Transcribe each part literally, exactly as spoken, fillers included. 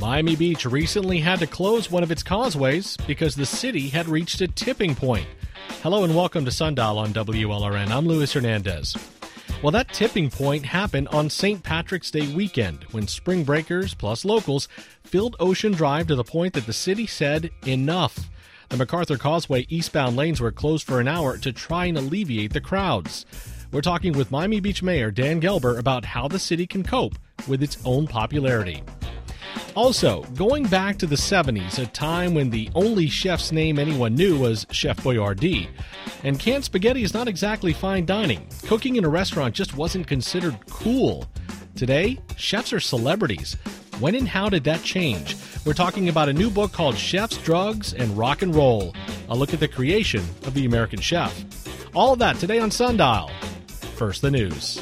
Miami Beach recently had to close one of its causeways because the city had reached a tipping point. Hello and welcome to Sundial on W L R N. I'm Luis Hernandez. Well, that tipping point happened on Saint Patrick's Day weekend when spring breakers plus locals filled Ocean Drive to the point that the city said enough. The MacArthur Causeway eastbound lanes were closed for an hour to try and alleviate the crowds. We're talking with Miami Beach Mayor Dan Gelber about how the city can cope with its own popularity. Also, going back to the seventies, a time when the only chef's name anyone knew was Chef Boyardee. And canned spaghetti is not exactly fine dining. Cooking in a restaurant just wasn't considered cool. Today, chefs are celebrities. When and how did that change? We're talking about a new book called Chefs, Drugs, and Rock and Roll, a look at the creation of the American chef. All of that today on Sundial. First, the news.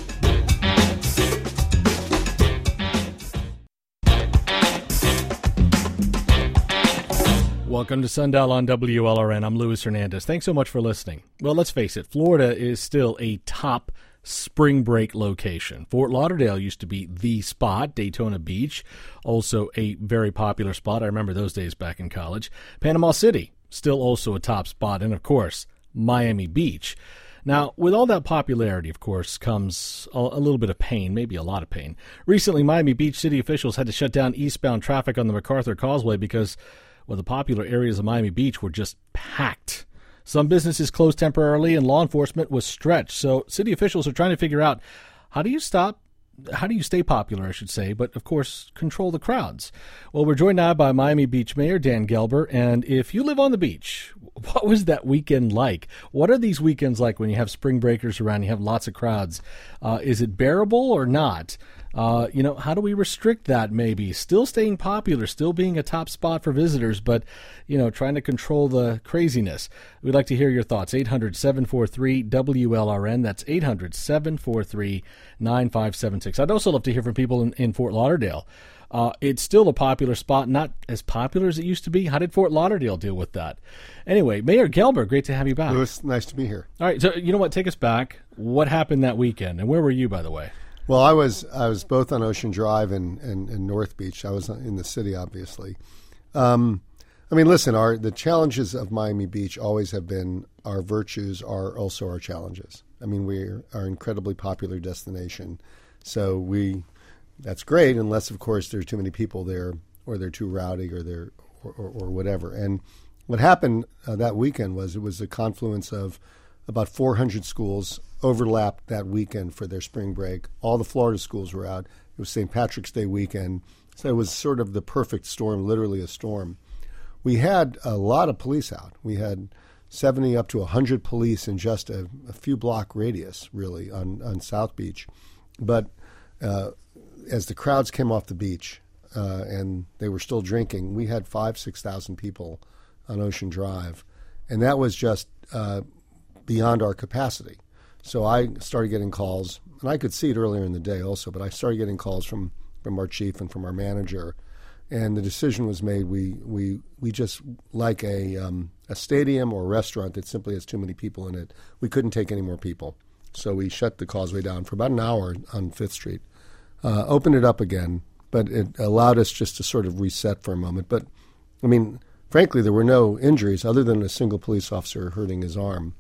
Welcome to Sundial on W L R N. I'm Luis Hernandez. Thanks so much for listening. Well, let's face it, Florida is still a top spring break location. Fort Lauderdale used to be the spot. Daytona Beach, also a very popular spot. I remember those days back in college. Panama City, still also a top spot. And, of course, Miami Beach. Now, with all that popularity, of course, comes a, a little bit of pain, maybe a lot of pain. Recently, Miami Beach city officials had to shut down eastbound traffic on the MacArthur Causeway because, well, the popular areas of Miami Beach were just packed. Some businesses closed temporarily and law enforcement was stretched. So city officials are trying to figure out how do you stop, how do you stay popular, I should say, but, of course, control the crowds. Well, we're joined now by Miami Beach Mayor Dan Gelber. And if you live on the beach, what was that weekend like? What are these weekends like when you have spring breakers around, you have lots of crowds? Uh, is it bearable or not? Uh, you know, how do we restrict that maybe? Still staying popular, still being a top spot for visitors, but, you know, trying to control the craziness. We'd like to hear your thoughts. eight hundred, seven four three, W L R N. That's eight hundred, seven four three, nine five seven six. I'd also love to hear from people in, in Fort Lauderdale. Uh, it's still a popular spot, not as popular as it used to be. How did Fort Lauderdale deal with that? Anyway, Mayor Gelber, great to have you back. Louis, nice to be here. All right, so you know what? Take us back. What happened that weekend, and where were you, by the way? Well, I was I was both on Ocean Drive and, and, and North Beach. I was in the city, obviously. Um, I mean, listen, our the challenges of Miami Beach always have been our virtues are also our challenges. I mean, we are an incredibly popular destination, so we that's great unless, of course, there's too many people there or they're too rowdy or they're or, or, or whatever. And what happened uh, that weekend was it was a confluence of about four hundred schools overlapped that weekend for their spring break. All the Florida schools were out. It was Saint Patrick's Day weekend. So it was sort of the perfect storm, literally a storm. We had a lot of police out. We had seventy up to one hundred police in just a, a few block radius, really, on, on South Beach. But uh, as the crowds came off the beach uh, and they were still drinking, we had five, six thousand people on Ocean Drive. And that was just uh, beyond our capacity. So I started getting calls, and I could see it earlier in the day also, but I started getting calls from, from our chief and from our manager, and the decision was made. We we we just, like a um, a stadium or a restaurant that simply has too many people in it, we couldn't take any more people. So we shut the causeway down for about an hour on Fifth Street, uh, opened it up again, but it allowed us just to sort of reset for a moment. But, I mean, frankly, there were no injuries other than a single police officer hurting his arm.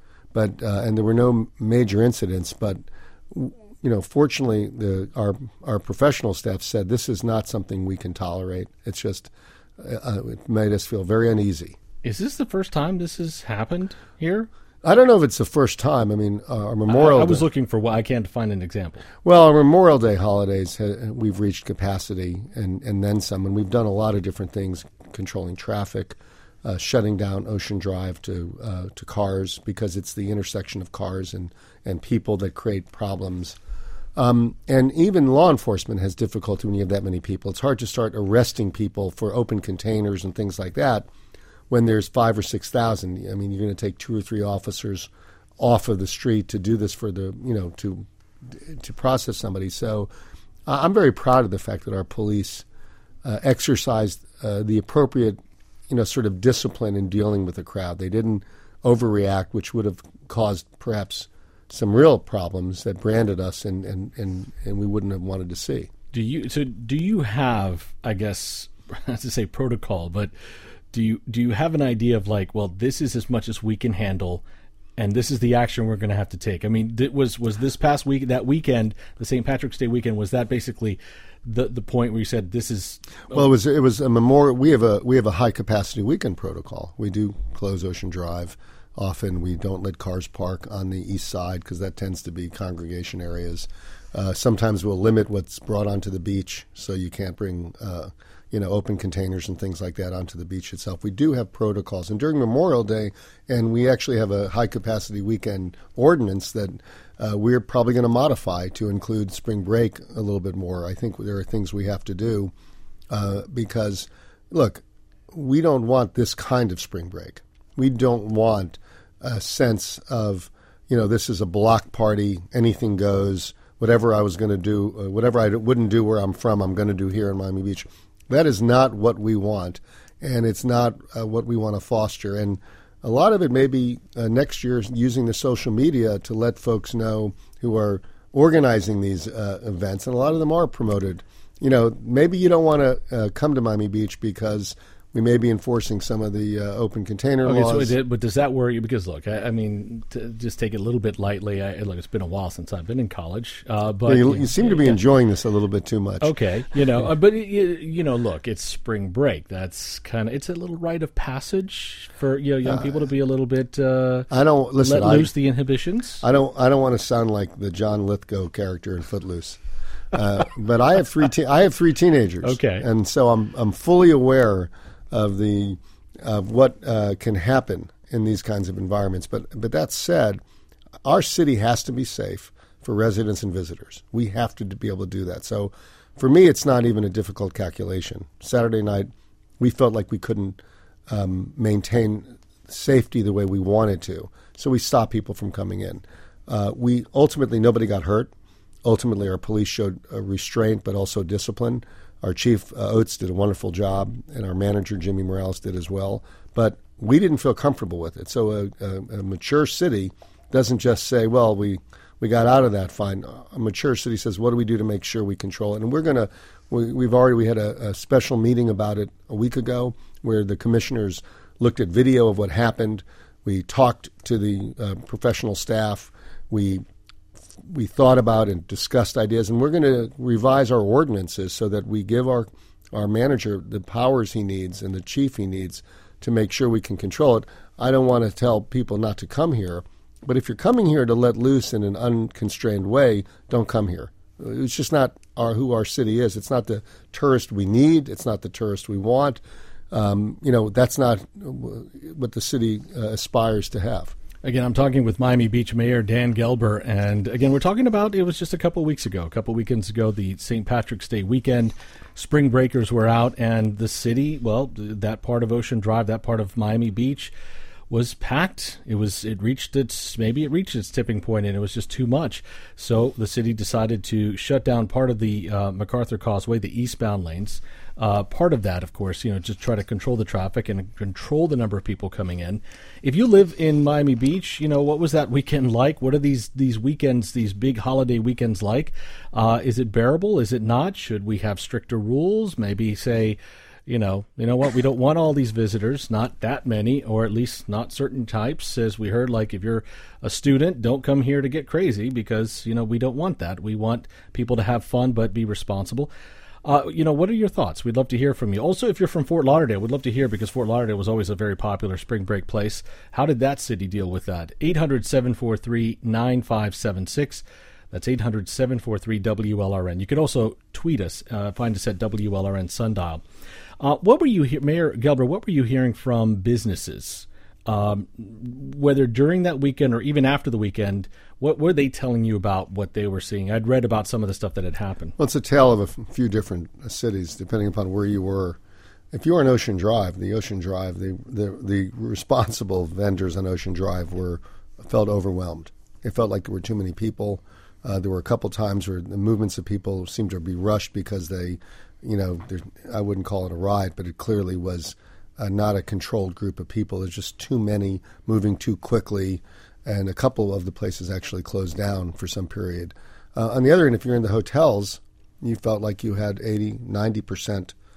But uh, and there were no major incidents. But you know, fortunately, the our our professional staff said this is not something we can tolerate. It's just uh, it made us feel very uneasy. Is this the first time this has happened here? I don't know if it's the first time. I mean, uh, our Memorial. I, I was Day, looking for. Well, I can't find an example. Well, our Memorial Day holidays, uh, we've reached capacity and and then some, and we've done a lot of different things, controlling traffic. Uh, shutting down Ocean Drive to uh, to cars because it's the intersection of cars and, and people that create problems. Um, and even law enforcement has difficulty when you have that many people. It's hard to start arresting people for open containers and things like that when there's five or six thousand. I mean, you're going to take two or three officers off of the street to do this for the, you know, to to process somebody. So uh, I'm very proud of the fact that our police uh, exercised uh, the appropriate you know, sort of discipline in dealing with the crowd. They didn't overreact, which would have caused perhaps some real problems that branded us and, and, and, and we wouldn't have wanted to see. Do you so do you have, I guess, not to say protocol, but do you do you have an idea of like, well, this is as much as we can handle, and this is the action we're going to have to take? I mean, th- was was this past week, that weekend, the Saint Patrick's Day weekend, was that basically the the point where you said this is? Oh. Well, it was it was a memorial. We have a we have a high capacity weekend protocol. We do close Ocean Drive. Often we don't let cars park on the east side because that tends to be congregation areas. Uh, sometimes we'll limit what's brought onto the beach, so you can't bring uh, you know open containers and things like that onto the beach itself. We do have protocols, and during Memorial Day, and we actually have a high capacity weekend ordinance that uh, we're probably going to modify to include spring break a little bit more. I think there are things we have to do uh, because, look, we don't want this kind of spring break. We don't want a sense of, you know, this is a block party, anything goes, whatever I was going to do, uh, whatever I wouldn't do where I'm from, I'm going to do here in Miami Beach. That is not what we want, and it's not uh, what we want to foster. And a lot of it may be uh, next year using the social media to let folks know who are organizing these uh, events, and a lot of them are promoted. You know, maybe you don't want to uh, come to Miami Beach because we may be enforcing some of the uh, open container okay, laws. So it, but does that worry you? Because, look, I, I mean, to just take it a little bit lightly. I, look, it's been a while since I've been in college. Uh, but yeah, you, you, you seem to be yeah. enjoying this a little bit too much. Okay. You know, uh, but, you, you know, look, it's spring break. That's kind of, it's a little rite of passage for, you know, young uh, people to be a little bit, uh, I don't, listen, let I, loose the inhibitions. I don't, I don't want to sound like the John Lithgow character in Footloose. Uh, but I have three, te- I have three teenagers. Okay. And so I'm, I'm fully aware of the of what uh, can happen in these kinds of environments. But but that said, our city has to be safe for residents and visitors. We have to be able to do that. So for me, it's not even a difficult calculation. Saturday night, we felt like we couldn't um, maintain safety the way we wanted to. So we stopped people from coming in. Uh, we ultimately, nobody got hurt. Ultimately, our police showed uh, restraint but also discipline. Our chief, uh, Oates, did a wonderful job, and our manager, Jimmy Morales, did as well. But we didn't feel comfortable with it. So a, a, a mature city doesn't just say, well, we, we got out of that fine. A mature city says, what do we do to make sure we control it? And we're going to, we, we've already, we had a, a special meeting about it a week ago where the commissioners looked at video of what happened. We talked to the uh, professional staff. We we thought about and discussed ideas, and we're going to revise our ordinances so that we give our, our manager the powers he needs and the chief he needs to make sure we can control it. I don't want to tell people not to come here, but if you're coming here to let loose in an unconstrained way, don't come here. It's just not our, who our city is. It's not the tourist we need. It's not the tourist we want. Um, you know, that's not what the city uh, aspires to have. Again, I'm talking with Miami Beach Mayor Dan Gelber, and again, we're talking about, it was just a couple weeks ago, a couple weekends ago, the Saint Patrick's Day weekend. Spring breakers were out, and the city, well, that part of Ocean Drive, that part of Miami Beach was packed. It was, it reached its, maybe it reached its tipping point, and it was just too much. So the city decided to shut down part of the uh, MacArthur Causeway, the eastbound lanes. Uh, part of that, of course, you know, just try to control the traffic and control the number of people coming in. If you live in Miami Beach, you know, what was that weekend like? What are these these weekends, these big holiday weekends like? Uh, is it bearable? Is it not? Should we have stricter rules? Maybe say, you know, you know what, we don't want all these visitors, not that many, or at least not certain types. As we heard, like if you're a student, don't come here to get crazy because, you know, we don't want that. We want people to have fun but be responsible. Uh, you know, what are your thoughts? We'd love to hear from you. Also, if you're from Fort Lauderdale, we'd love to hear because Fort Lauderdale was always a very popular spring break place. How did that city deal with that? eight hundred, seven four three, nine five seven six. That's eight hundred, seven four three, W L R N. You could also tweet us. Uh, find us at W L R N Sundial. Uh, what were you, he- Mayor Gelber, what were you hearing from businesses, um, whether during that weekend or even after the weekend? What were they telling you about what they were seeing? I'd read about some of the stuff that had happened. Well, it's a tale of a f- few different uh, cities, depending upon where you were. If you were on Ocean Drive, the Ocean Drive, the, the, the responsible vendors on Ocean Drive were felt overwhelmed. It felt like there were too many people. Uh, there were a couple times where the movements of people seemed to be rushed because they, you know, I wouldn't call it a riot, but it clearly was uh, not a controlled group of people. There's just too many moving too quickly, and a couple of the places actually closed down for some period. Uh, on the other end, if you're in the hotels, you felt like you had eighty, ninety percent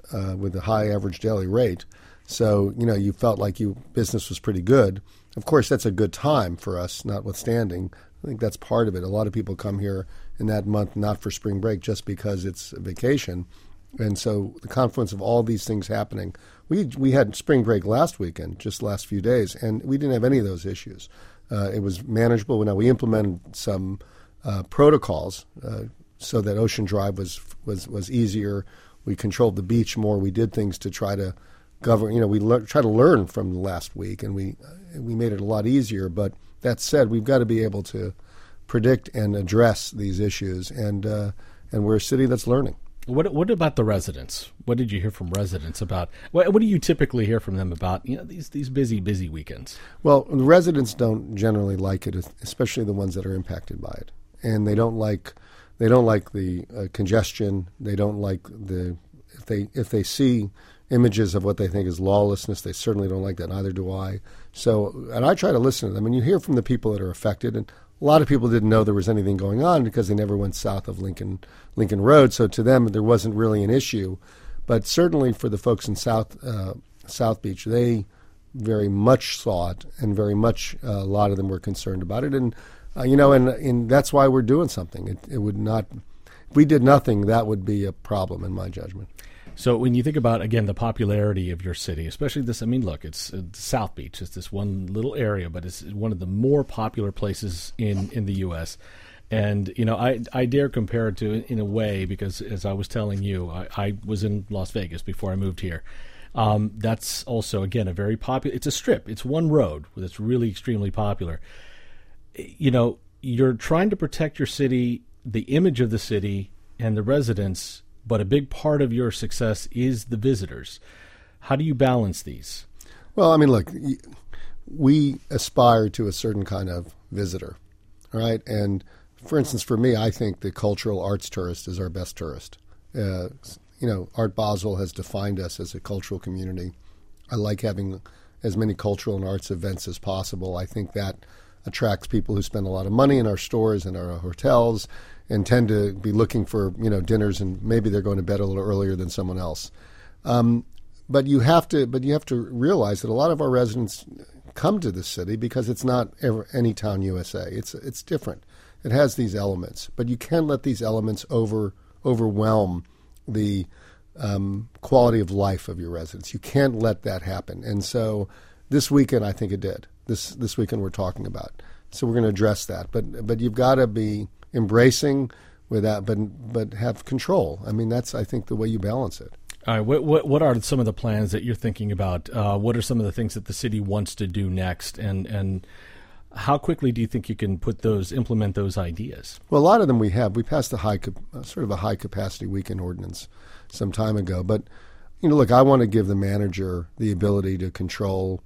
uh, with a high average daily rate. So, you know, you felt like you business was pretty good. Of course, that's a good time for us, notwithstanding. I think that's part of it. A lot of people come here in that month not for spring break, just because it's a vacation. And so the confluence of all these things happening, we we had spring break last weekend, just the last few days, and we didn't have any of those issues. Uh, it was manageable. Now, we implemented some uh, protocols uh, so that Ocean Drive was was was easier. We controlled the beach more. We did things to try to govern. You know, we le- try to learn from the last week, and we uh, we made it a lot easier. But that said, we've got to be able to predict and address these issues, and uh, and we're a city that's learning. What what about the residents? What did you hear from residents about? What, what do you typically hear from them about, you know, these these busy busy weekends? Well, the residents don't generally like it, especially the ones that are impacted by it, and they don't like they don't like the uh, congestion. They don't like the if they if they see images of what they think is lawlessness, they certainly don't like that. Neither do I. So, and I try to listen to them, and you hear from the people that are affected, and a lot of people didn't know there was anything going on because they never went south of Lincoln Lincoln Road. So to them, there wasn't really an issue. But certainly for the folks in South uh, South Beach, they very much saw it, and very much uh, a lot of them were concerned about it. And uh, you know, and, and that's why we're doing something. It, it would not, if we did nothing, that would be a problem in my judgment. So when you think about, again, the popularity of your city, especially this, I mean, look, it's, it's South Beach. It's this one little area, but it's one of the more popular places in, in the U S And, you know, I, I dare compare it to, in a way, because as I was telling you, I, I was in Las Vegas before I moved here. Um, that's also, again, a very popular, it's a strip. It's one road that's really extremely popular. You know, you're trying to protect your city, the image of the city, and the residents, but a big part of your success is the visitors. How do you balance these? Well, I mean, look, we aspire to a certain kind of visitor, all right? And for instance, for me, I think the cultural arts tourist is our best tourist. Uh, you know, Art Basel has defined us as a cultural community. I like having as many cultural and arts events as possible. I think that attracts people who spend a lot of money in our stores and our hotels, and tend to be looking for, you know, dinners, and maybe they're going to bed a little earlier than someone else. Um, but you have to, but you have to realize that a lot of our residents come to this city because it's not ever any town U S A. It's it's different. It has these elements, but you can't let these elements over overwhelm the um, quality of life of your residents. You can't let that happen. And so this weekend, I think it did. This this weekend we're talking about. So we're going to address that. But but you've got to be embracing without, but but have control. I mean, that's, I think, the way you balance it. All right. What what what are some of the plans that you're thinking about? Uh, what are some of the things that the city wants to do next, and and how quickly do you think you can put those, implement those ideas? Well, a lot of them we have. We passed a high, uh, sort of a high capacity weekend ordinance some time ago. But you know, look, I want to give the manager the ability to control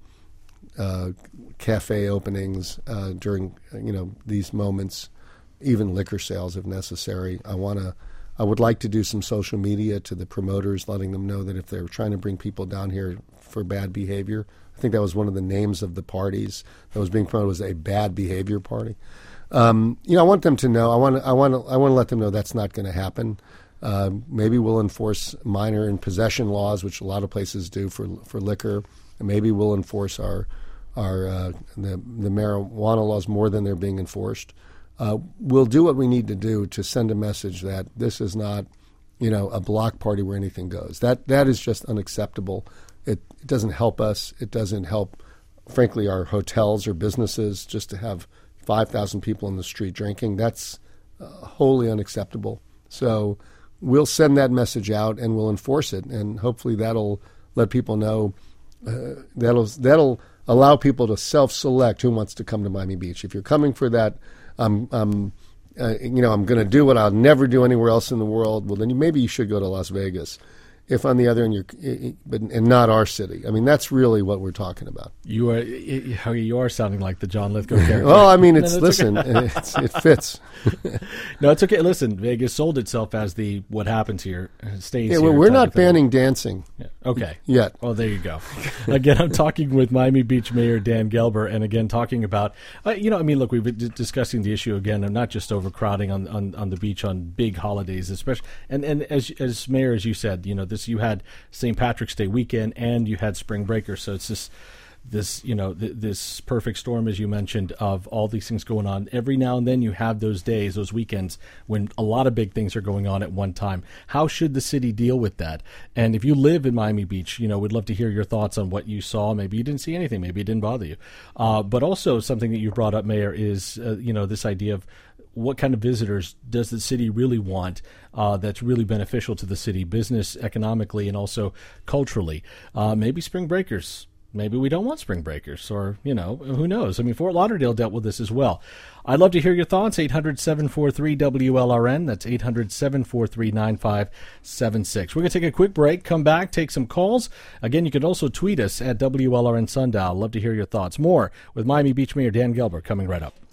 uh, cafe openings uh, during you know these moments. Even liquor sales if necessary. I want to. I would like to do some social media to the promoters, letting them know that if they're trying to bring people down here for bad behavior, I think that was one of the names of the parties that was being promoted, was a bad behavior party. Um, you know, I want them to know. I want. I want. I want to let them know that's not going to happen. Uh, maybe we'll enforce minor in possession laws, which a lot of places do for for liquor. And maybe we'll enforce our our uh, the the marijuana laws more than they're being enforced. Uh, we'll do what we need to do to send a message that this is not, you know, a block party where anything goes. That that is just unacceptable. It, it doesn't help us. It doesn't help, frankly, our hotels or businesses just to have five thousand people in the street drinking. That's uh, wholly unacceptable. So we'll send that message out and we'll enforce it, and hopefully that'll let people know. Uh, that'll that'll allow people to self-select who wants to come to Miami Beach. If you're coming for that. I'm, um, uh, you know, I'm going to do what I'll never do anywhere else in the world. Well, then you, maybe you should go to Las Vegas. If on the other end, you're, but and not our city. I mean, that's really what we're talking about. You are, you are sounding like the John Lithgow character. Well, I mean, it's no, listen, okay. it's, it fits. No, it's okay. Listen, Vegas sold itself as the what happens here stays. Yeah, well, here we're not banning dancing. Yeah. Okay. Yet. Well, there you go. Again, I'm talking with Miami Beach Mayor Dan Gelber, and again, talking about, uh, you know, I mean, look, we've been d- discussing the issue again of not just overcrowding on, on, on the beach on big holidays, especially, and, and as as Mayor, as you said, you know, this, you had Saint Patrick's Day weekend and you had spring breakers, so it's just this, you know, th- this perfect storm, as you mentioned, of all these things going on. Every now and then you have those days, those weekends, when a lot of big things are going on at one time. How should the city deal with that? And if you live in Miami Beach, you know, we'd love to hear your thoughts on what you saw. Maybe you didn't see anything. Maybe it didn't bother you. Uh, but also something that you brought up, Mayor, is, uh, you know, this idea of what kind of visitors does the city really want uh, that's really beneficial to the city, business, economically, and also culturally. Uh, maybe spring breakers. Maybe we don't want spring breakers, or, you know, who knows? I mean, Fort Lauderdale dealt with this as well. I'd love to hear your thoughts. eight hundred, seven four three, W L R N. That's eight hundred, seven four three, nine five seven six. We're going to take a quick break, come back, take some calls. Again, you can also tweet us at W L R N Sundial. Love to hear your thoughts. More with Miami Beach Mayor Dan Gelber coming right up.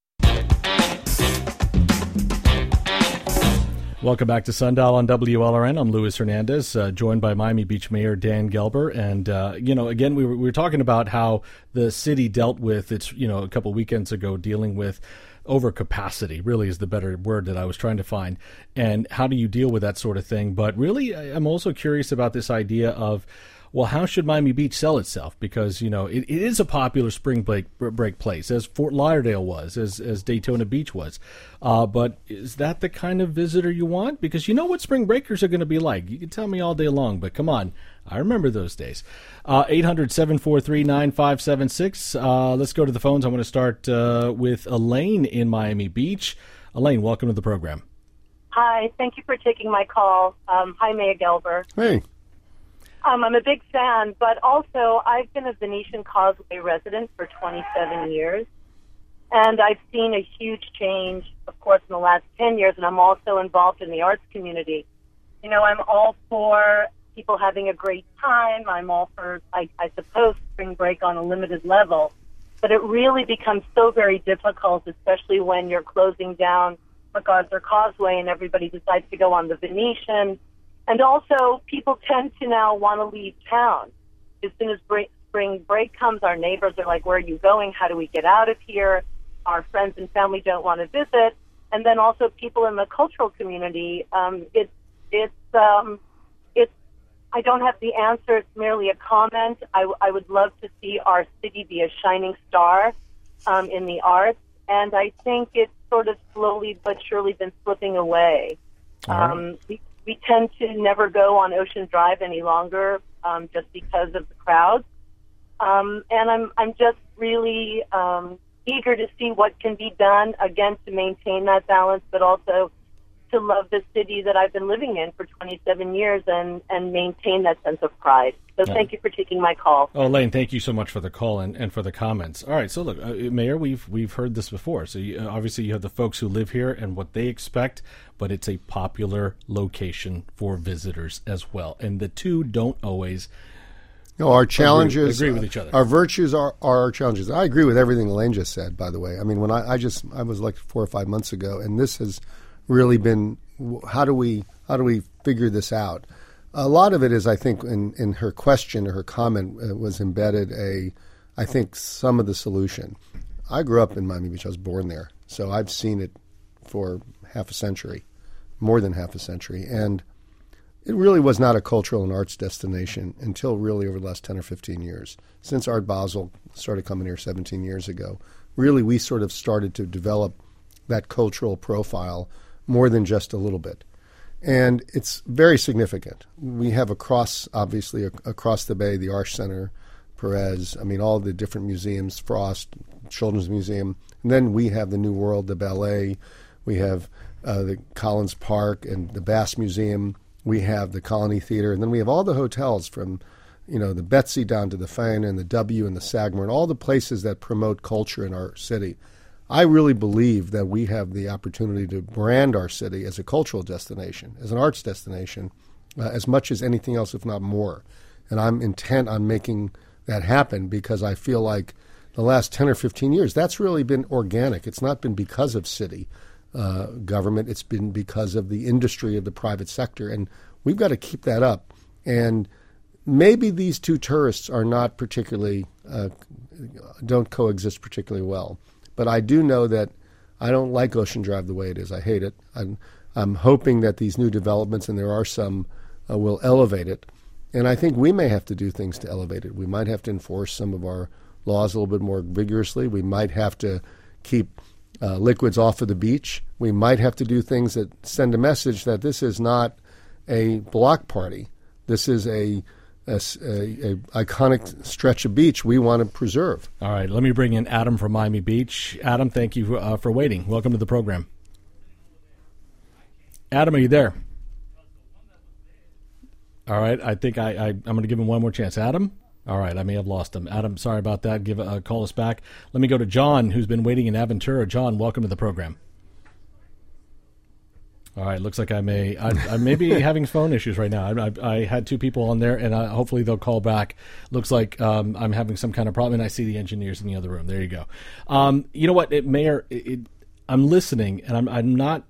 Welcome back to Sundial on W L R N. I'm Luis Hernandez, uh, joined by Miami Beach Mayor Dan Gelber. And, uh, you know, again, we were, we were talking about how the city dealt with its, you know, a couple weekends ago, dealing with overcapacity, really is the better word that I was trying to find. And how do you deal with that sort of thing? But really, I'm also curious about this idea of, well, how should Miami Beach sell itself? Because, you know, it, it is a popular spring break, break place, as Fort Lauderdale was, as as Daytona Beach was. Uh, but is that the kind of visitor you want? Because you know what spring breakers are going to be like. You can tell me all day long, but come on. I remember those days. Uh, eight hundred, seven four three, nine five seven six. Uh, let's go to the phones. I want to start uh, with Elaine in Miami Beach. Elaine, welcome to the program. Hi. Thank you for taking my call. Um, hi, Mayor Gelber. Hey. Um, I'm a big fan, but also I've been a Venetian Causeway resident for twenty-seven years, and I've seen a huge change, of course, in the last ten years, and I'm also involved in the arts community. You know, I'm all for people having a great time. I'm all for, I, I suppose, spring break on a limited level, but it really becomes so very difficult, especially when you're closing down MacArthur Causeway and everybody decides to go on the Venetian. And also, people tend to now want to leave town. As soon as spring break comes, our neighbors are like, where are you going? How do we get out of here? Our friends and family don't want to visit. And then also people in the cultural community, um, it's, it's, um, it's, I don't have the answer. It's merely a comment. I, I would love to see our city be a shining star um, in the arts. And I think it's sort of slowly but surely been slipping away. Right. Um, we, We tend to never go on Ocean Drive any longer, um, just because of the crowds. Um, and I'm I'm just really um, eager to see what can be done, again, to maintain that balance, but also to love the city that I've been living in for twenty-seven years and, and maintain that sense of pride. So yeah. Thank you for taking my call. Oh, Elaine, thank you so much for the call and, and for the comments. All right, so look, uh, Mayor, we've we've heard this before. So you, uh, obviously you have the folks who live here and what they expect, but it's a popular location for visitors as well. And the two don't always No, our challenges agree, agree with each other. Our virtues are, are our challenges. I agree with everything Elaine just said, by the way. I mean, when I, I just I was elected four or five months ago, and this has really been how do we how do we figure this out? A lot of it is, I think, in, in her question or her comment uh, was embedded a, I think, some of the solution. I grew up in Miami Beach. I was born there, so I've seen it for half a century, more than half a century, and it really was not a cultural and arts destination until really over the last ten or fifteen years. Since Art Basel started coming here seventeen years ago, really we sort of started to develop that cultural profile more than just a little bit. And it's very significant. We have across, obviously, ac- across the bay, the Arts Center, Perez, I mean, all the different museums, Frost, Children's Museum. And then we have the New World, the ballet. We have uh, the Collins Park and the Bass Museum. We have the Colony Theater. And then we have all the hotels from, you know, the Betsy down to the Faina and the W and the Sagamore and all the places that promote culture in our city. I really believe that we have the opportunity to brand our city as a cultural destination, as an arts destination, uh, as much as anything else, if not more. And I'm intent on making that happen because I feel like the last ten or fifteen years, that's really been organic. It's not been because of city uh, government. It's been because of the industry of the private sector. And we've got to keep that up. And maybe these two tourists are not particularly, uh, don't coexist particularly well. But I do know that I don't like Ocean Drive the way it is. I hate it. I'm, I'm hoping that these new developments, and there are some, uh, will elevate it. And I think we may have to do things to elevate it. We might have to enforce some of our laws a little bit more vigorously. We might have to keep uh, liquids off of the beach. We might have to do things that send a message that this is not a block party. This is a, a, a, a iconic stretch of beach we want to preserve. All right, let me bring in Adam from Miami Beach. Adam, thank you uh, for waiting. Welcome to the program. Adam, are you there? All right, I think I, I, I'm going to give him one more chance. Adam? All right, I may have lost him. Adam, sorry about that. Give uh, call us back. Let me go to John, who's been waiting in Aventura. John, welcome to the program. All right, looks like I may I, I may be having phone issues right now. I, I, I had two people on there, and uh, hopefully they'll call back. Looks like um, I'm having some kind of problem, and I see the engineers in the other room. There you go. Um, you know what, it, Mayor? It, it, I'm listening, and I'm I'm not.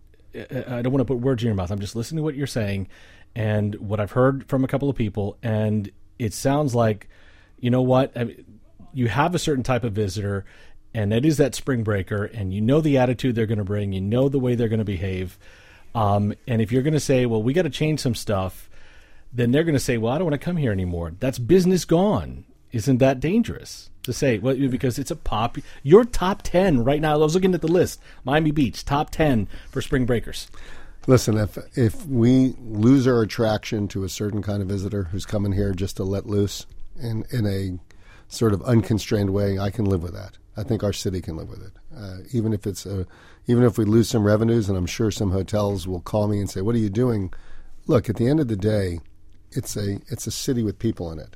I don't want to put words in your mouth. I'm just listening to what you're saying, and what I've heard from a couple of people, and it sounds like, you know what, I mean, you have a certain type of visitor, and it is that spring breaker, and you know the attitude they're going to bring, you know the way they're going to behave. Um, and if you're going to say, well, we got to change some stuff, then they're going to say, well, I don't want to come here anymore. That's business gone. Isn't that dangerous to say? Well, because it's a pop. Your top ten right now, I was looking at the list, Miami Beach, top ten for spring breakers. Listen, if if we lose our attraction to a certain kind of visitor who's coming here just to let loose in, in a sort of unconstrained way, I can live with that. I think our city can live with it. Uh, even if it's a, even if we lose some revenues, and I'm sure some hotels will call me and say, "What are you doing?" Look, at the end of the day, it's a it's a city with people in it,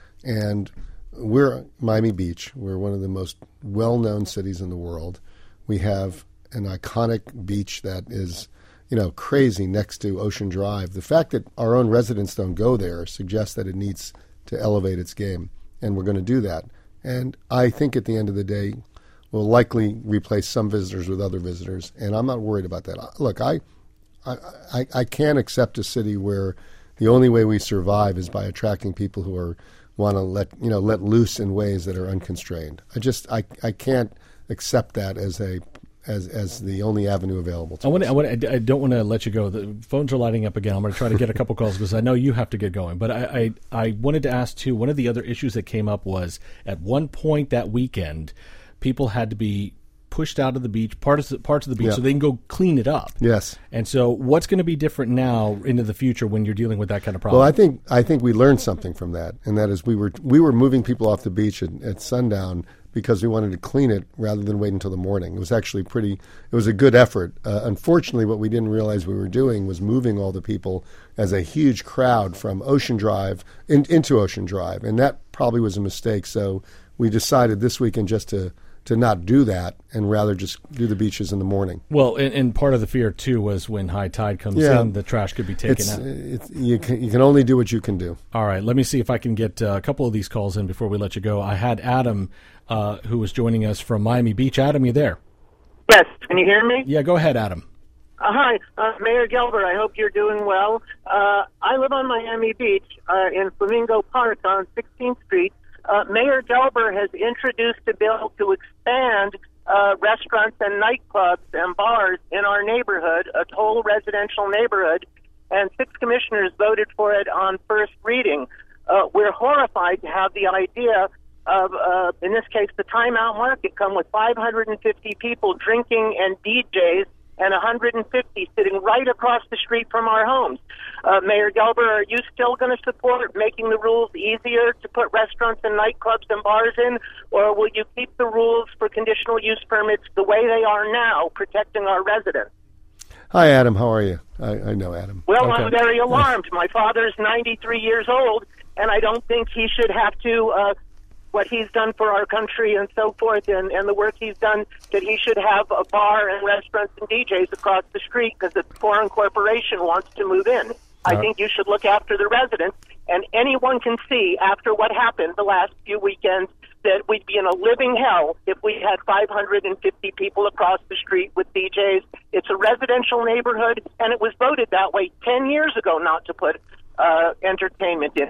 and we're Miami Beach. We're one of the most well-known cities in the world. We have an iconic beach that is, you know, crazy next to Ocean Drive. The fact that our own residents don't go there suggests that it needs to elevate its game, and we're going to do that. And I think at the end of the day, we'll likely replace some visitors with other visitors, and I'm not worried about that. Look, I, I, I, I can't accept a city where the only way we survive is by attracting people who are want to let you know let loose in ways that are unconstrained. I just I, I can't accept that as a as as the only avenue available to I us. want I want I don't want to let you go. The phones are lighting up again. I'm going to try to get a couple calls because I know you have to get going. But I, I I wanted to ask too. One of the other issues that came up was at one point that weekend, people had to be pushed out of the beach, parts of, parts of the beach, yeah. so they can go clean it up. Yes. And so, what's going to be different now into the future when you're dealing with that kind of problem? Well, I think I think we learned something from that, and that is we were we were moving people off the beach at, at sundown because we wanted to clean it rather than wait until the morning. It was actually pretty. It was a good effort. Uh, unfortunately, what we didn't realize we were doing was moving all the people as a huge crowd from Ocean Drive in, into Ocean Drive, and that probably was a mistake. So we decided this weekend just to. to not do that and rather just do the beaches in the morning. Well, and, and part of the fear, too, was when high tide comes yeah. in, the trash could be taken it's, out. It's, you, can, you can only do what you can do. All right, let me see if I can get uh, a couple of these calls in before we let you go. I had Adam, uh, who was joining us from Miami Beach. Adam, you there? Yes, can you hear me? Yeah, go ahead, Adam. Uh, hi, uh, Mayor Gelber, I hope you're doing well. Uh, I live on Miami Beach uh, in Flamingo Park on sixteenth Street. Uh, Mayor Gelber has introduced a bill to expand uh, restaurants and nightclubs and bars in our neighborhood, a whole residential neighborhood, and six commissioners voted for it on first reading. Uh, we're horrified to have the idea of, uh, in this case, the timeout market come with five hundred fifty people drinking and D Js and one hundred fifty sitting right across the street from our homes. Uh, Mayor Gelber, are you still going to support making the rules easier to put restaurants and nightclubs and bars in, or will you keep the rules for conditional use permits the way they are now, protecting our residents? Hi, Adam. How are you? I, I know Adam. Well, Okay. I'm very alarmed. My father's ninety-three years old, and I don't think he should have to, uh, what he's done for our country and so forth, and, and the work he's done, that he should have a bar and restaurants and D Js across the street because a foreign corporation wants to move in. I Uh, think you should look after the residents, and anyone can see after what happened the last few weekends that we'd be in a living hell if we had five hundred fifty people across the street with D Js. It's a residential neighborhood, and it was voted that way ten years ago not to put uh, entertainment in.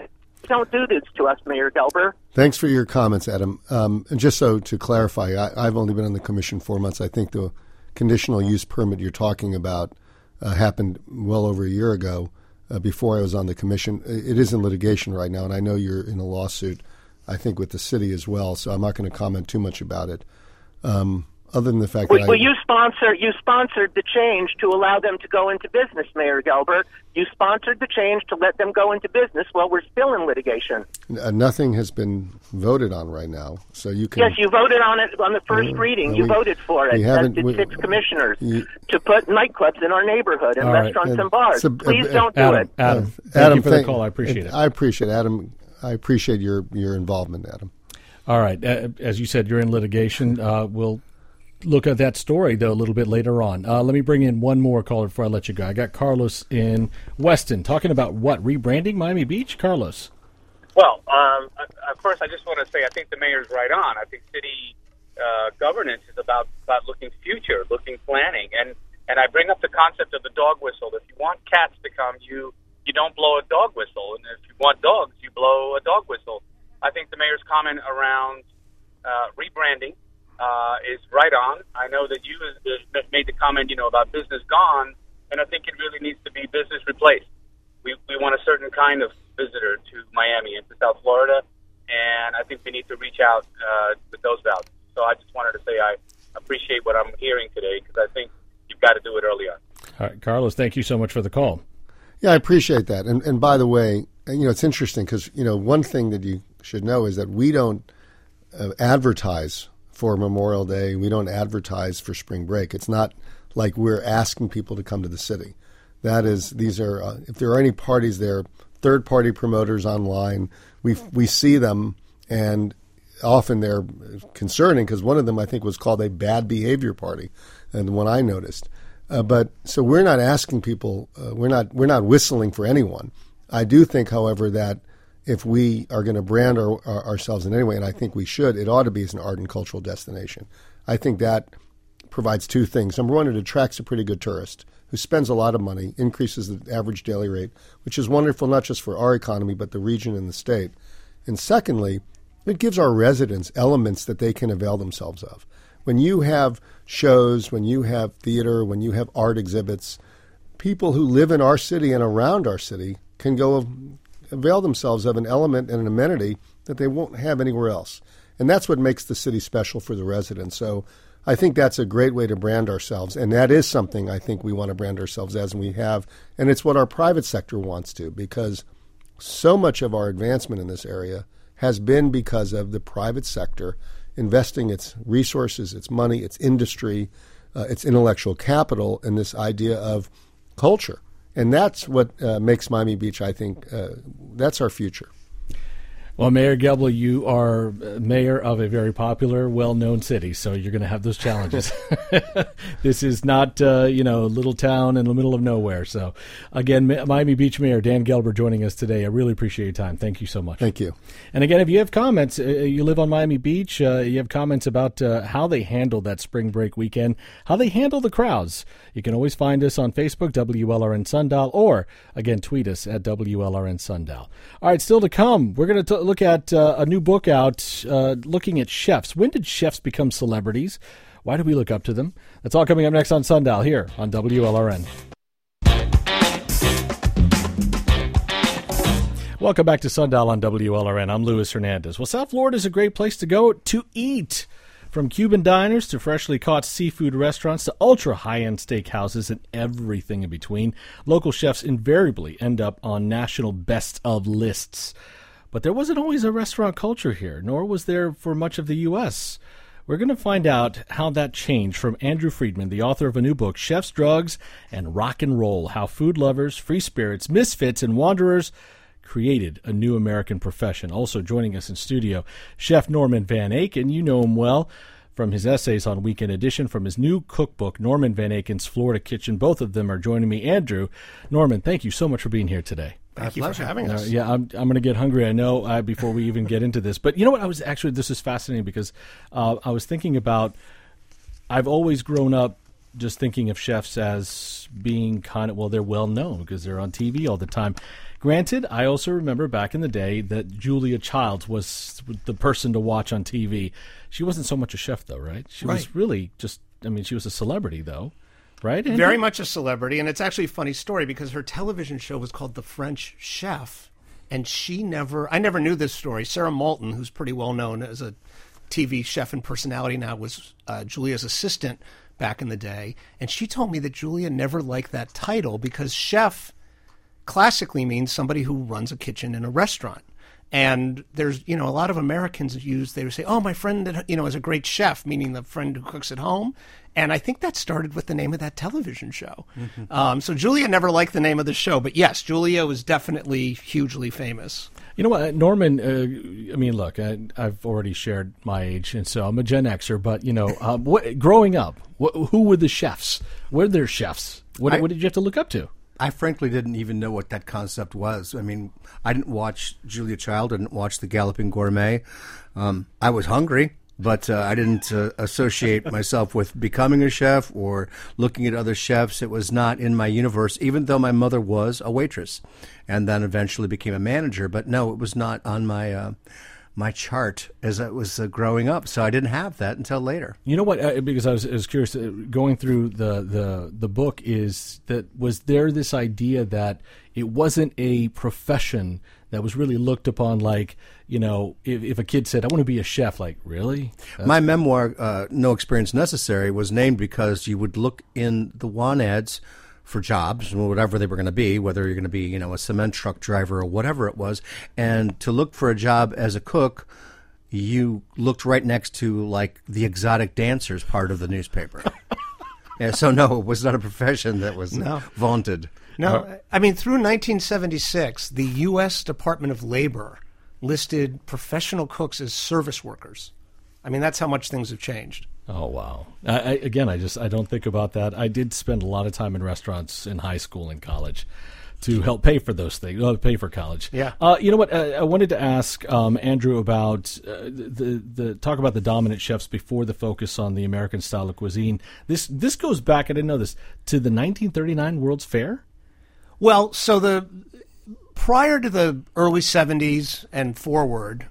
don't do this to us, Mayor Gelber. Thanks for your comments, Adam. Um, and just so to clarify, I, I've only been on the commission four months. I think the conditional use permit you're talking about uh, happened well over a year ago uh, before I was on the commission. It is in litigation right now, and I know you're in a lawsuit, I think, with the city as well, so I'm not going to comment too much about it. Um, other than the fact well, that well, I, you sponsor you sponsored the change to allow them to go into business, Mayor Gelber. You sponsored the change to let them go into business. Well, we're still in litigation. Uh, nothing has been voted on right now, so you can. Yes, you voted on it on the first uh, reading. You we, voted for it. That did we, six commissioners you, to put nightclubs in our neighborhood and restaurants right. and bars. A, Please uh, don't Adam, do it. Adam, uh, thank Adam, you for thank, the call. I appreciate it. I appreciate it, Adam. I appreciate your your involvement, Adam. All right. Uh, as you said, you're in litigation. Uh, we'll look at that story, though, a little bit later on. Uh, let me bring in one more caller before I let you go. I got Carlos in Weston talking about what? Rebranding Miami Beach? Carlos. Well, um, of course, I just want to say I think the mayor's right on. I think city uh, governance is about, about looking future, looking planning. And, and I bring up the concept of the dog whistle. If you want cats to come, you, you don't blow a dog whistle. And if you want dogs, you blow a dog whistle. I think the mayor's comment around uh, rebranding Uh, is right on. I know that you uh, made the comment, you know, about business gone, and I think it really needs to be business replaced. We we want a certain kind of visitor to Miami and to South Florida, and I think we need to reach out uh, with those values. So I just wanted to say I appreciate what I'm hearing today because I think you've got to do it early on. All right, Carlos, thank you so much for the call. Yeah, I appreciate that. And and by the way, you know, it's interesting because, you know, one thing that you should know is that we don't uh, advertise for Memorial Day. We don't advertise for spring break. It's not like we're asking people to come to the city. That is, these are, uh, if there are any parties there, third-party promoters online, we we see them, and often they're concerning because one of them, I think, was called a bad behavior party, and the one I noticed. Uh, but so we're not asking people, uh, we're not we're not whistling for anyone. I do think, however, that if we are going to brand our, our, ourselves in any way, and I think we should, it ought to be as an art and cultural destination. I think that provides two things. Number one, it attracts a pretty good tourist who spends a lot of money, increases the average daily rate, which is wonderful not just for our economy, but the region and the state. And secondly, it gives our residents elements that they can avail themselves of. When you have shows, when you have theater, when you have art exhibits, people who live in our city and around our city can go avail themselves of an element and an amenity that they won't have anywhere else. And that's what makes the city special for the residents. So I think that's a great way to brand ourselves. And that is something I think we want to brand ourselves as, and we have. And it's what our private sector wants to, because so much of our advancement in this area has been because of the private sector investing its resources, its money, its industry, uh, its intellectual capital in this idea of culture. And that's what uh, makes Miami Beach, I think, uh, that's our future. Well, Mayor Gelber, you are mayor of a very popular, well-known city, so you're going to have those challenges. This is not, uh, you know, a little town in the middle of nowhere. So, again, Miami Beach Mayor Dan Gelber joining us today. I really appreciate your time. Thank you so much. Thank you. And, again, if you have comments, uh, you live on Miami Beach, uh, you have comments about uh, how they handle that spring break weekend, how they handle the crowds, you can always find us on Facebook, W L R N Sundial, or, again, tweet us at W L R N Sundial. All right, still to come, we're going to look at uh, a new book out uh, looking at chefs. When did chefs become celebrities? Why do we look up to them? That's all coming up next on Sundial here on W L R N. Welcome back to Sundial on W L R N. I'm Luis Hernandez. Well, South Florida is a great place to go to eat. From Cuban diners to freshly caught seafood restaurants to ultra high-end steakhouses and everything in between, local chefs invariably end up on national best-of lists. But there wasn't always a restaurant culture here, nor was there for much of the U S We're going to find out how that changed from Andrew Friedman, the author of a new book, Chefs, Drugs, and Rock and Roll, How Food Lovers, Free Spirits, Misfits, and Wanderers created a new American profession. Also joining us in studio, Chef Norman Van Aken. You know him well from his essays on Weekend Edition, from his new cookbook, Norman Van Aken's Florida Kitchen. Both of them are joining me. Andrew, Norman, thank you so much for being here today. Thank you for having us. Uh, yeah, I'm I'm going to get hungry, I know, uh, before we even get into this. But you know what? I was actually, this is fascinating because uh, I was thinking about, I've always grown up just thinking of chefs as being kind of, well, they're well known because they're on T V all the time. Granted, I also remember back in the day that Julia Childs was the person to watch on T V. She wasn't so much a chef, though, right? She Right. was really just, I mean, she was a celebrity, though, right? Andrew? Very much a celebrity, and it's actually a funny story because her television show was called The French Chef, and she never, I never knew this story. Sarah Moulton, who's pretty well known as a T V chef and personality now, was uh, Julia's assistant back in the day, and she told me that Julia never liked that title because chef classically means somebody who runs a kitchen in a restaurant. And there's, you know, a lot of Americans use, they would say, oh, my friend, you know, is a great chef, meaning the friend who cooks at home. And I think that started with the name of that television show. Mm-hmm. Um, so Julia never liked the name of the show. But yes, Julia was definitely hugely famous. You know what, Norman, uh, I mean, look, I, I've already shared my age, and so I'm a Gen Xer, but, you know, um, what, growing up, what, who were the chefs? Were there chefs? What, I- what did you have to look up to? I frankly didn't even know what that concept was. I mean, I didn't watch Julia Child, I didn't watch The Galloping Gourmet. Um, I was hungry, but uh, I didn't uh, associate myself with becoming a chef or looking at other chefs. It was not in my universe, even though my mother was a waitress and then eventually became a manager. But no, it was not on my uh, my chart as I was uh, growing up, so I didn't have that until later. You know what? Uh, because I was, I was curious, uh, going through the, the the book, is that was there this idea that it wasn't a profession that was really looked upon like, you know, if, if a kid said, I want to be a chef, like, really? That's My memoir, uh, No Experience Necessary, was named because you would look in the want ads for jobs, whatever they were going to be, whether you're going to be, you know, a cement truck driver or whatever it was. And to look for a job as a cook, you looked right next to, like, the exotic dancers part of the newspaper. Yeah, so, no, it was not a profession that was No. vaunted. No, I mean, through nineteen seventy-six, the U S Department of Labor listed professional cooks as service workers. I mean, that's how much things have changed. Oh, wow. I, I, again, I just I don't think about that. I did spend a lot of time in restaurants in high school and college to help pay for those things, uh, pay for college. Yeah. Uh, you know what? Uh, I wanted to ask um, Andrew about uh, the the talk about the dominant chefs before the focus on the American style of cuisine. This this goes back, I didn't know this, to the nineteen thirty-nine World's Fair. Well, so the prior to the early seventies and forward,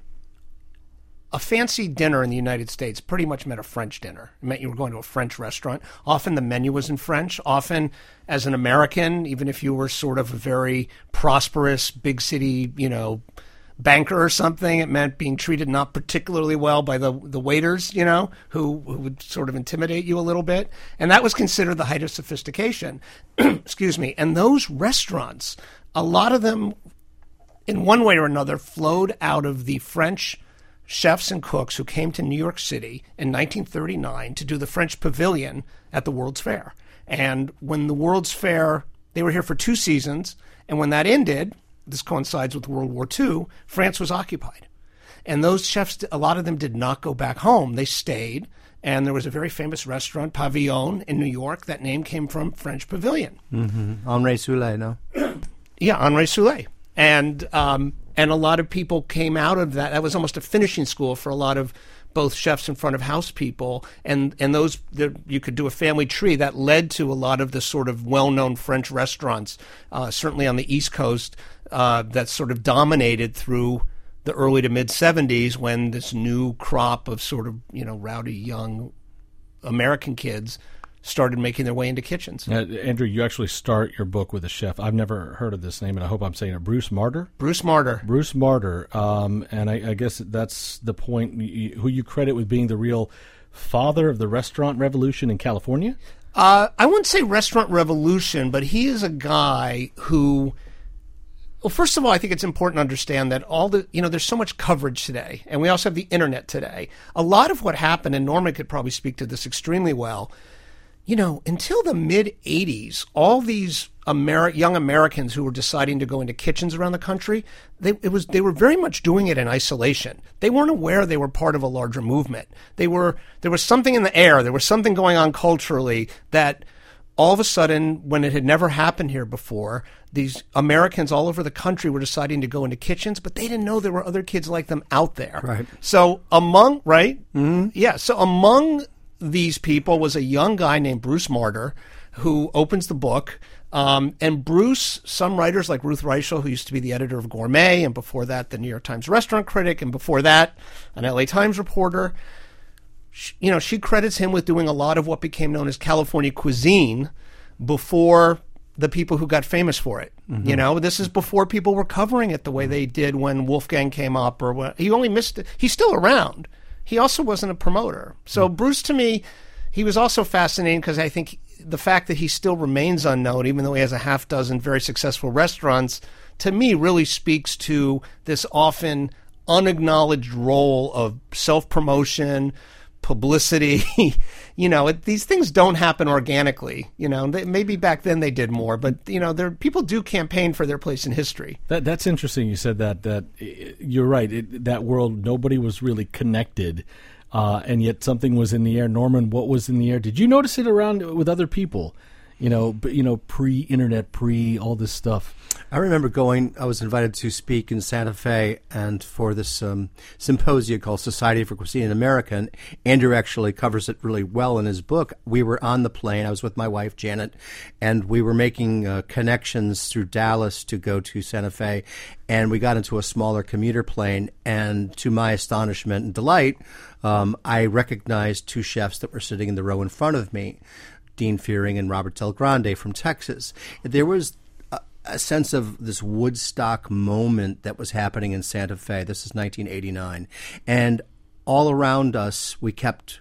a fancy dinner in the United States pretty much meant a French dinner. It meant you were going to a French restaurant. Often the menu was in French. Often, as an American, even if you were sort of a very prosperous, big city, you know, banker or something, it meant being treated not particularly well by the the waiters, you know, who, who would sort of intimidate you a little bit. And that was considered the height of sophistication. Excuse me. And those restaurants, a lot of them, in one way or another, flowed out of the French chefs and cooks who came to New York City in nineteen thirty-nine to do the French Pavilion at the World's Fair. And when the World's Fair, they were here for two seasons, and when that ended, this coincides with World War Two, France was occupied. And those chefs, a lot of them did not go back home. They stayed, and there was a very famous restaurant, Pavillon, in New York. That name came from French Pavilion. Mm-hmm. Henri Soulet, no? Yeah, Henri Soulet. And um, and a lot of people came out of that. That was almost a finishing school for a lot of both chefs and front of house people. And and those, the, you could do a family tree that led to a lot of the sort of well-known French restaurants, uh, certainly on the East Coast, uh, that sort of dominated through the early to mid-seventies when this new crop of sort of, you know, rowdy young American kids started making their way into kitchens. Uh, Andrew, you actually start your book with a chef. I've never heard of this name, and I hope I'm saying it. Bruce Martyr? Bruce Martyr. Bruce Martyr. Um, and I, I guess that's the point, you, who you credit with being the real father of the restaurant revolution in California? Uh, I wouldn't say restaurant revolution, but he is a guy who... Well, first of all, I think it's important to understand that all the, you know, there's so much coverage today, and we also have the internet today. A lot of what happened, and Norman could probably speak to this extremely well, you know, until the mid-eighties, all these Ameri- young Americans who were deciding to go into kitchens around the country, they, it was, they were very much doing it in isolation. They weren't aware they were part of a larger movement. They were, there was something in the air, there was something going on culturally that all of a sudden, when it had never happened here before, these Americans all over the country were deciding to go into kitchens, but they didn't know there were other kids like them out there. Right. So among, right? Mm-hmm. Yeah. So among these people was a young guy named Bruce Martyr, who opens the book. Um, and Bruce, some writers like Ruth Reichel, who used to be the editor of Gourmet, and before that, the New York Times restaurant critic, and before that, an L A Times reporter, she, you know, she credits him with doing a lot of what became known as California cuisine before the people who got famous for it. Mm-hmm. You know, this is before people were covering it the way they did when Wolfgang came up, or when he only missed it. He's still around. He also wasn't a promoter. So mm-hmm. Bruce, to me, he was also fascinating because I think the fact that he still remains unknown, even though he has a half dozen very successful restaurants, to me really speaks to this often unacknowledged role of self-promotion, publicity. You know, it, these things don't happen organically. You know, they, maybe back then they did more, but you know, there people do campaign for their place in history. That that's interesting. You said that. That you're right. It, that world, nobody was really connected. Uh, and yet something was in the air. Norman, what was in the air? Did you notice it around with other people? You know, you know, pre-internet, pre all this stuff. I remember going. I was invited to speak in Santa Fe, and for this um, symposium called Society for Cuisine in America. And Andrew actually covers it really well in his book. We were on the plane. I was with my wife Janet, and we were making uh, connections through Dallas to go to Santa Fe. And we got into a smaller commuter plane, and to my astonishment and delight, um, I recognized two chefs that were sitting in the row in front of me, Dean Fearing and Robert Del Grande from Texas. There was a, a sense of this Woodstock moment that was happening in Santa Fe. This is nineteen eighty-nine. And all around us, we kept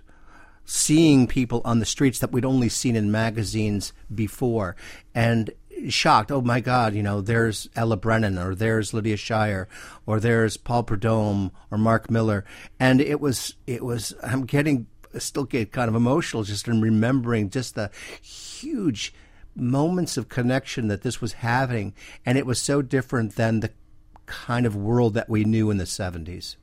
seeing people on the streets that we'd only seen in magazines before. And shocked, oh my God, you know, there's Ella Brennan, or there's Lydia Shire, or there's Paul Prudhomme, or Mark Miller. And it was, it was, I'm getting, still get kind of emotional just in remembering just the huge moments of connection that this was having. And it was so different than the kind of world that we knew in the seventies.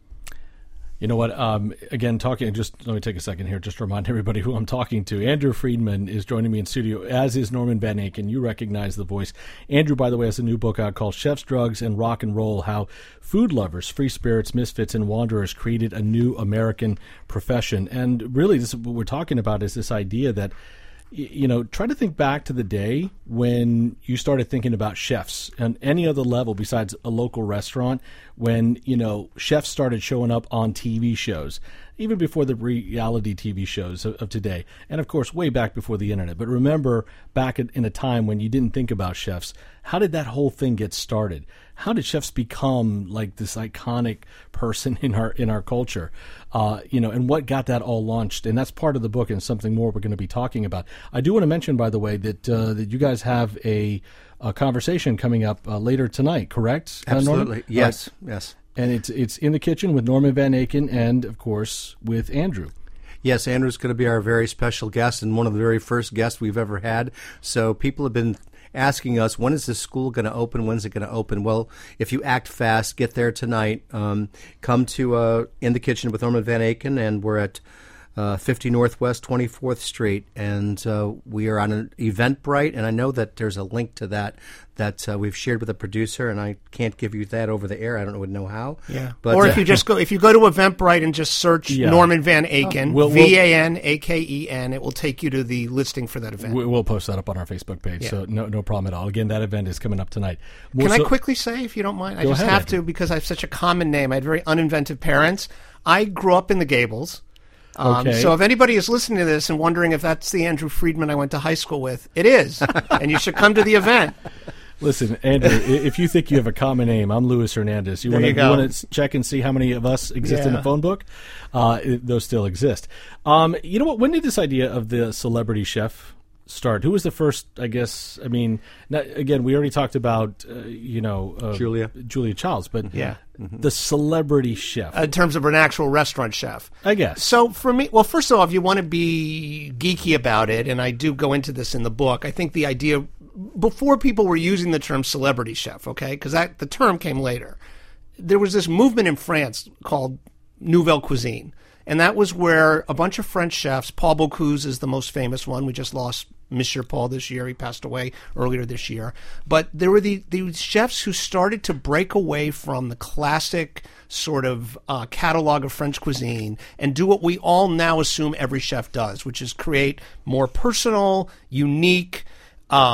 You know what? Um, again, talking, just let me take a second here just to remind everybody who I'm talking to. Andrew Friedman is joining me in studio, as is Norman Van Aken. You recognize the voice. Andrew, by the way, has a new book out called Chefs, Drugs, and Rock and Roll, How Food Lovers, Free Spirits, Misfits, and Wanderers Created a New American Profession. And really, this, what we're talking about is this idea that, you know, try to think back to the day when you started thinking about chefs on any other level besides a local restaurant, when, you know, chefs started showing up on T V shows, even before the reality T V shows of, of today. And, of course, way back before the Internet. But remember, back in a time when you didn't think about chefs, how did that whole thing get started? How did chefs become like this iconic person in our in our culture? Uh, you know, and what got that all launched? And that's part of the book and something more we're going to be talking about. I do want to mention, by the way, that uh, that you guys have a, a conversation coming up uh, later tonight, correct? Absolutely. Uh, yes, right. yes. And it's it's in the kitchen with Norman Van Aken and, of course, with Andrew. Yes, Andrew's going to be our very special guest and one of the very first guests we've ever had. So people have been asking us, when is this school going to open? When's it going to open? Well, if you act fast, get there tonight. Um, come to uh, In the Kitchen with Norman Van Aken, and we're at uh, fifty Northwest twenty-fourth Street, and uh, we are on an Eventbrite, and I know that there's a link to that that uh, we've shared with a producer, and I can't give you that over the air. I don't know, know how. Yeah. But, or if uh, you just go, if you go to Eventbrite and just search yeah. Norman Van Aken, oh, we'll, V A N A K E N, it will take you to the listing for that event. We'll post that up on our Facebook page, yeah. so no no problem at all. Again, that event is coming up tonight. More Can so, I quickly say, if you don't mind? I go just ahead, have Andrew. to, because I have such a common name. I had very uninventive parents. I grew up in the Gables. Um, okay. So if anybody is listening to this and wondering if that's the Andrew Friedman I went to high school with, it is. And you should come to the event. Listen, Andrew, if you think you have a common name, I'm Luis Hernandez. You there want you, you want to check and see how many of us exist yeah. in the phone book? Uh, it, those still exist. Um, you know what? When did this idea of the celebrity chef start? Who was the first, I guess, I mean, not, again, we already talked about, uh, you know, uh, Julia. Julia Childs, but yeah. the celebrity chef. In terms of an actual restaurant chef. I guess. So for me, well, first of all, if you want to be geeky about it, and I do go into this in the book, I think the idea, before people were using the term celebrity chef, okay, because that the term came later, there was this movement in France called Nouvelle Cuisine. And that was where a bunch of French chefs, Paul Bocuse is the most famous one. We just lost Monsieur Paul this year. He passed away earlier this year. But there were the, these chefs who started to break away from the classic sort of uh, catalog of French cuisine and do what we all now assume every chef does, which is create more personal, unique, um,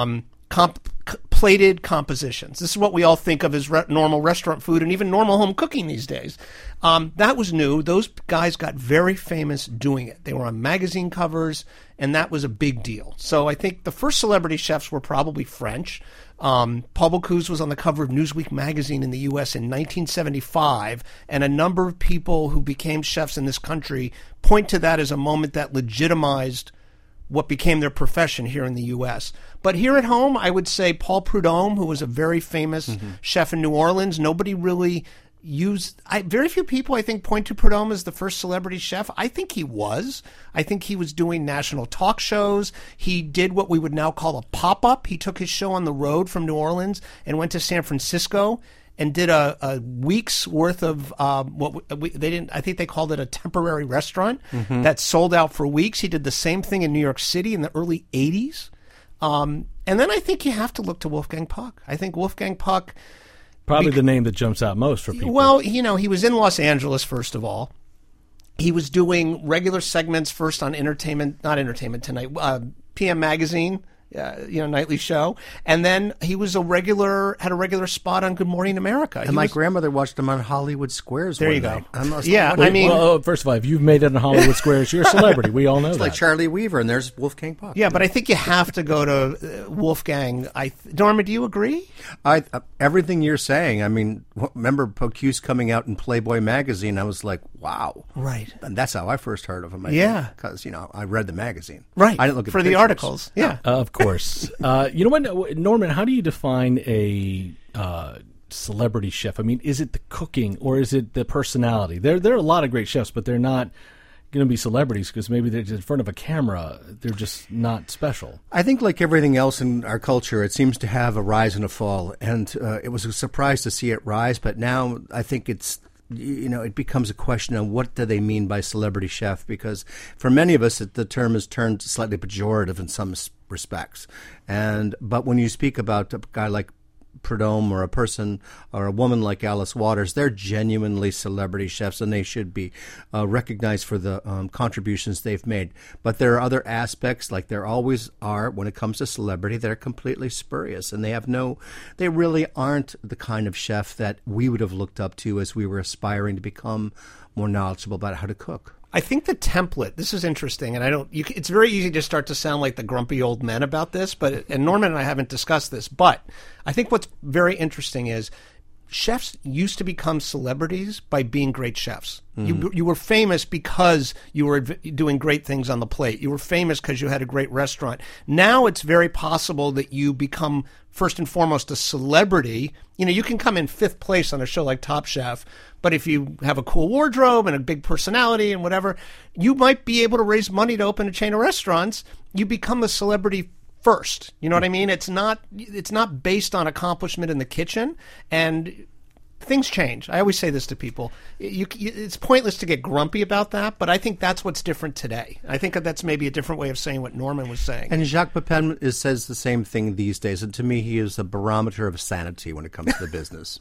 comp- c- plated compositions. This is what we all think of as re- normal restaurant food and even normal home cooking these days. Um, that was new. Those guys got very famous doing it. They were on magazine covers, and that was a big deal. So I think the first celebrity chefs were probably French. Um, Paul Bocuse was on the cover of Newsweek magazine in the U S in nineteen seventy-five, and a number of people who became chefs in this country point to that as a moment that legitimized what became their profession here in the U S. But here at home, I would say Paul Prudhomme, who was a very famous mm-hmm. chef in New Orleans. Nobody really used, I, very few people, I think, point to Prudhomme as the first celebrity chef. I think he was. I think he was doing national talk shows. He did what we would now call a pop-up. He took his show on the road from New Orleans and went to San Francisco and did a, a week's worth of um, what we, they didn't. I think they called it a temporary restaurant mm-hmm. that sold out for weeks. He did the same thing in New York City in the early eighties. Um, and then I think you have to look to Wolfgang Puck. I think Wolfgang Puck, probably the name that jumps out most for people. Well, you know, he was in Los Angeles first of all. He was doing regular segments first on Entertainment, not Entertainment Tonight, uh, P M Magazine. Uh, you know, nightly show, and then he was a regular, had a regular spot on Good Morning America. And he my was, grandmother watched him on Hollywood Squares. There one you go. Night. I'm not, yeah, what, I mean, well, first of all, if you've made it in Hollywood Squares, you're a celebrity. We all know it's that. Like Charlie Weaver, and there's Wolfgang Puck. Yeah, but I think you have to go to uh, Wolfgang. I Norma, do you agree? I uh, everything you're saying. I mean, remember Bocuse coming out in Playboy magazine? I was like, wow, right. And that's how I first heard of him. I yeah, because you know I read the magazine. Right. I didn't look at for the, the articles. Yeah, uh, of course. Uh, you know what, Norman? How do you define a uh, celebrity chef? I mean, is it the cooking or is it the personality? There, there are a lot of great chefs, but they're not going to be celebrities because maybe they're just in front of a camera. They're just not special. I think like everything else in our culture, it seems to have a rise and a fall. And uh, it was a surprise to see it rise. But now I think it's, you know, it becomes a question of what do they mean by celebrity chef? Because for many of us, it, the term is turned slightly pejorative in some respects. And but when you speak about a guy like Prudhomme or a person or a woman like Alice Waters, they're genuinely celebrity chefs, and they should be uh, recognized for the um, contributions they've made. But there are other aspects, like there always are when it comes to celebrity, that are completely spurious, and they have no, they really aren't the kind of chef that we would have looked up to as we were aspiring to become more knowledgeable about how to cook. I think the template, this is interesting, and I don't, you, it's very easy to start to sound like the grumpy old men about this, but, and Norman and I haven't discussed this, but I think what's very interesting is chefs used to become celebrities by being great chefs. Mm. You, you were famous because you were doing great things on the plate. You were famous because you had a great restaurant. Now it's very possible that you become, first and foremost, a celebrity. You know, you can come in fifth place on a show like Top Chef, but if you have a cool wardrobe and a big personality and whatever, you might be able to raise money to open a chain of restaurants. You become a celebrity first. You know what I mean? It's not it's not based on accomplishment in the kitchen, and things change. I always say this to people. You, you, it's pointless to get grumpy about that, but I think that's what's different today. I think that that's maybe a different way of saying what Norman was saying. And Jacques Pepin is, says the same thing these days, and to me he is a barometer of sanity when it comes to the business.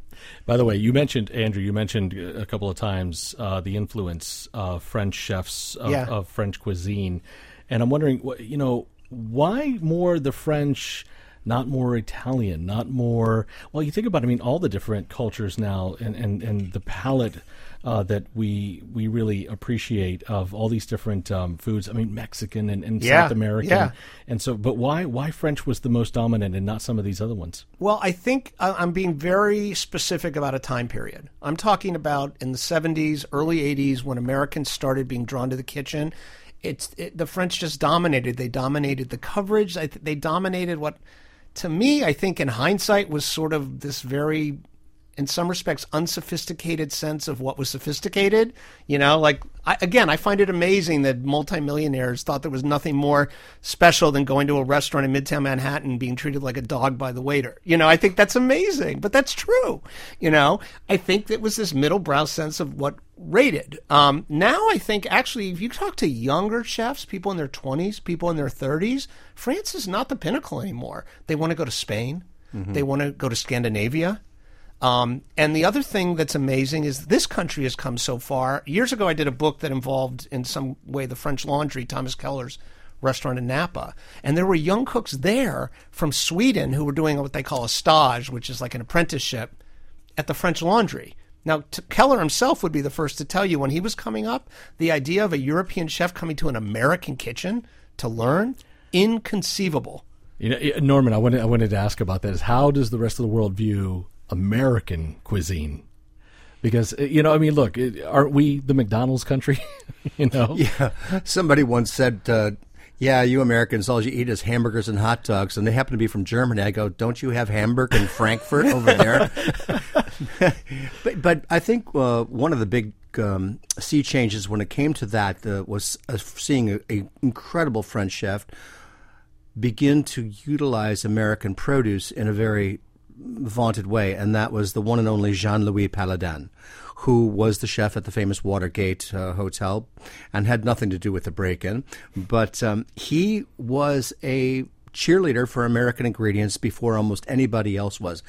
By the way, you mentioned, Andrew, you mentioned a couple of times uh, the influence of French chefs, of, yeah. of French cuisine. And I'm wondering, you know, why more the French, not more Italian, not more, well, you think about it, I mean, all the different cultures now and, and, and the palate uh, that we we really appreciate of all these different um, foods. I mean, Mexican and, and yeah, South American. Yeah. And so, but why why French was the most dominant and not some of these other ones? Well, I think I'm being very specific about a time period. I'm talking about in the seventies, early eighties, when Americans started being drawn to the kitchen. It's it, the French just dominated. They dominated the coverage. I th- they dominated what, to me, I think in hindsight was sort of this very, in some respects, unsophisticated sense of what was sophisticated. You know, like, I, again, I find it amazing that multimillionaires thought there was nothing more special than going to a restaurant in Midtown Manhattan and being treated like a dog by the waiter. You know, I think that's amazing, but that's true. You know, I think it was this middle brow sense of what rated. Um, now I think actually if you talk to younger chefs, people in their twenties, people in their thirties, France is not the pinnacle anymore. They want to go to Spain. Mm-hmm. They want to go to Scandinavia. Um, and the other thing that's amazing is this country has come so far. Years ago, I did a book that involved in some way the French Laundry, Thomas Keller's restaurant in Napa. And there were young cooks there from Sweden who were doing what they call a stage, which is like an apprenticeship at the French Laundry. Now, t- Keller himself would be the first to tell you when he was coming up, the idea of a European chef coming to an American kitchen to learn, inconceivable. You know, Norman, I wanted I wanted to ask about that. Is how does the rest of the world view American cuisine? Because, you know, I mean, look, aren't we the McDonald's country? You know? Yeah. Somebody once said, uh, yeah, you Americans, all you eat is hamburgers and hot dogs, and they happen to be from Germany. I go, don't you have Hamburg and Frankfurt over there? but, but I think uh, one of the big um, sea changes when it came to that uh, was uh, seeing an incredible French chef begin to utilize American produce in a very vaunted way, and that was the one and only Jean-Louis Paladin, who was the chef at the famous Watergate uh, Hotel and had nothing to do with the break-in. But um, he was a cheerleader for American ingredients before almost anybody else was.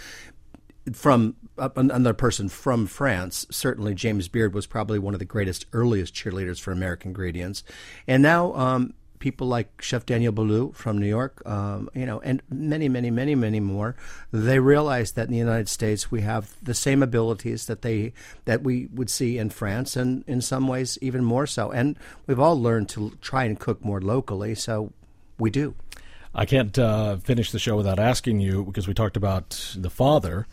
From uh, another person from France, certainly James Beard was probably one of the greatest, earliest cheerleaders for American ingredients. And now um, people like Chef Daniel Boulud from New York, um, you know, and many, many, many, many more, they realize that in the United States we have the same abilities that they that we would see in France, and in some ways even more so. And we've all learned to try and cook more locally, so we do. I can't uh, finish the show without asking you, because we talked about the father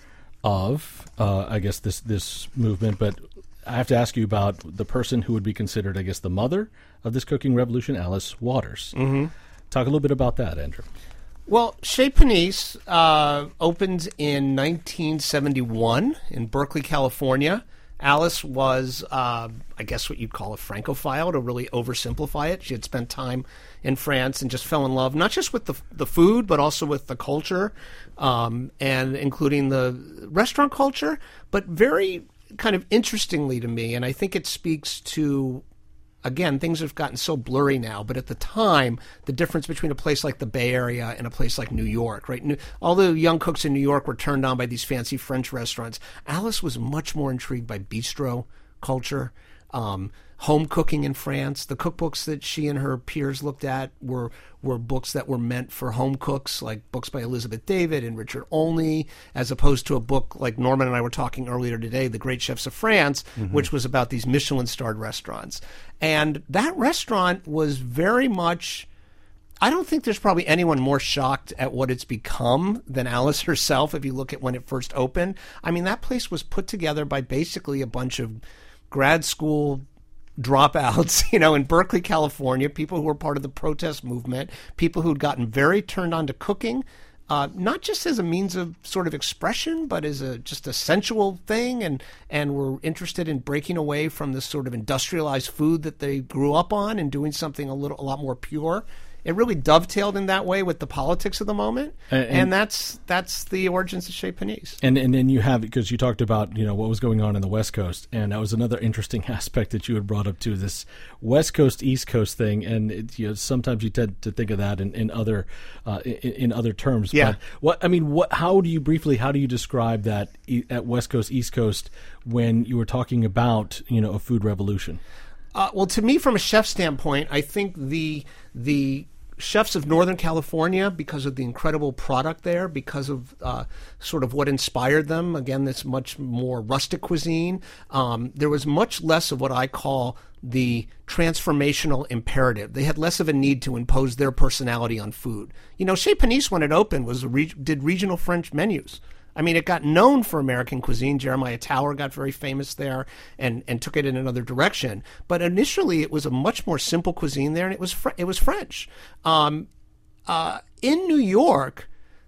of, uh, I guess, this this movement, but I have to ask you about the person who would be considered, I guess, the mother of this cooking revolution, Alice Waters. Mm-hmm. Talk a little bit about that, Andrew. Well, Chez Panisse uh, opened in nineteen seventy-one in Berkeley, California. Alice was, uh, I guess what you'd call a Francophile, to really oversimplify it. She had spent time in France and just fell in love, not just with the the food, but also with the culture, um, and including the restaurant culture, but very kind of interestingly to me, and I think it speaks to, again, things have gotten so blurry now, but at the time, the difference between a place like the Bay Area and a place like New York, right? New, all the young cooks in New York were turned on by these fancy French restaurants. Alice was much more intrigued by bistro culture, um, home cooking in France. The cookbooks that she and her peers looked at were were books that were meant for home cooks, like books by Elizabeth David and Richard Olney, as opposed to a book like Norman and I were talking earlier today, The Great Chefs of France, mm-hmm. which was about these Michelin-starred restaurants. And that restaurant was very much, I don't think there's probably anyone more shocked at what it's become than Alice herself, if you look at when it first opened. I mean, that place was put together by basically a bunch of grad school dropouts, you know, in Berkeley, California, people who were part of the protest movement, people who'd gotten very turned on to cooking, uh, not just as a means of sort of expression, but as a just a sensual thing, and and were interested in breaking away from this sort of industrialized food that they grew up on and doing something a little a lot more pure. It really dovetailed in that way with the politics of the moment, and, and, and that's that's the origins of Chez Panisse. And and then you have, because you talked about, you know, what was going on in the West Coast, and that was another interesting aspect that you had brought up too, this West Coast East Coast thing, and it, you know, sometimes you tend to think of that in, in other uh, in, in other terms. Yeah. But what I mean, what? How do you briefly? How do you describe that at West Coast East Coast when you were talking about, you know, a food revolution? Uh, well, to me, from a chef standpoint, I think the the chefs of Northern California, because of the incredible product there, because of uh, sort of what inspired them, again, this much more rustic cuisine, um, there was much less of what I call the transformational imperative. They had less of a need to impose their personality on food. You know, Chez Panisse, when it opened, was a re- did regional French menus. I mean, it got known for American cuisine. Jeremiah Tower got very famous there and, and took it in another direction. But initially, it was a much more simple cuisine there, and it was fr- it was French. Um, uh, in New York,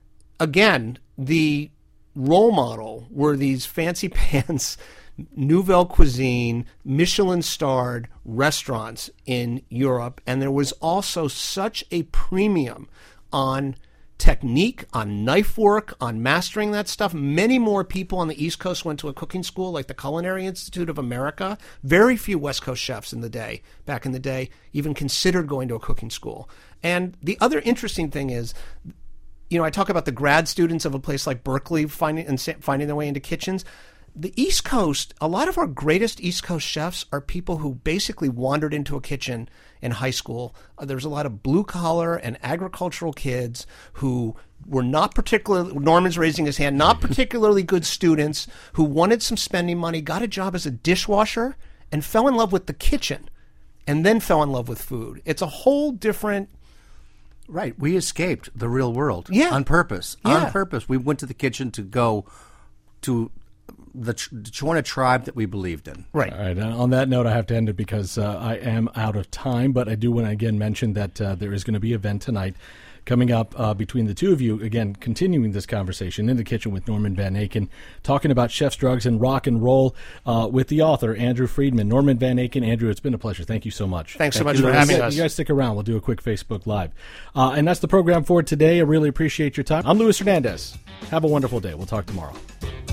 again, the role model were these fancy pants, Nouvelle cuisine, Michelin-starred restaurants in Europe, and there was also such a premium on technique, on knife work, on mastering that stuff. Many more people on the East Coast went to a cooking school like the Culinary Institute of America. Very few West Coast chefs in the day, back in the day, even considered going to a cooking school. And the other interesting thing is, you know, I talk about the grad students of a place like Berkeley finding and finding their way into kitchens. the East Coast, a lot of our greatest East Coast chefs are people who basically wandered into a kitchen in high school. Uh, there's a lot of blue-collar and agricultural kids who were not particularly, Norman's raising his hand, not particularly good students, who wanted some spending money, got a job as a dishwasher, and fell in love with the kitchen, and then fell in love with food. It's a whole different... Right. We escaped the real world Yeah. on purpose. Yeah. On purpose. We went to the kitchen to go to the, to join a tribe that we believed in. Right. All right. On that note, I have to end it because uh, I am out of time, but I do want to again mention that uh, there is going to be an event tonight coming up uh, between the two of you, again, continuing this conversation in the kitchen with Norman Van Aken, talking about chef's drugs and rock and roll uh, with the author, Andrew Friedman. Norman Van Aken, Andrew, it's been a pleasure. Thank you so much. Thanks so Thank much you. for having You us. You guys stick around. We'll do a quick Facebook Live. Uh, and that's the program for today. I really appreciate your time. I'm Luis Hernandez. Have a wonderful day. We'll talk tomorrow.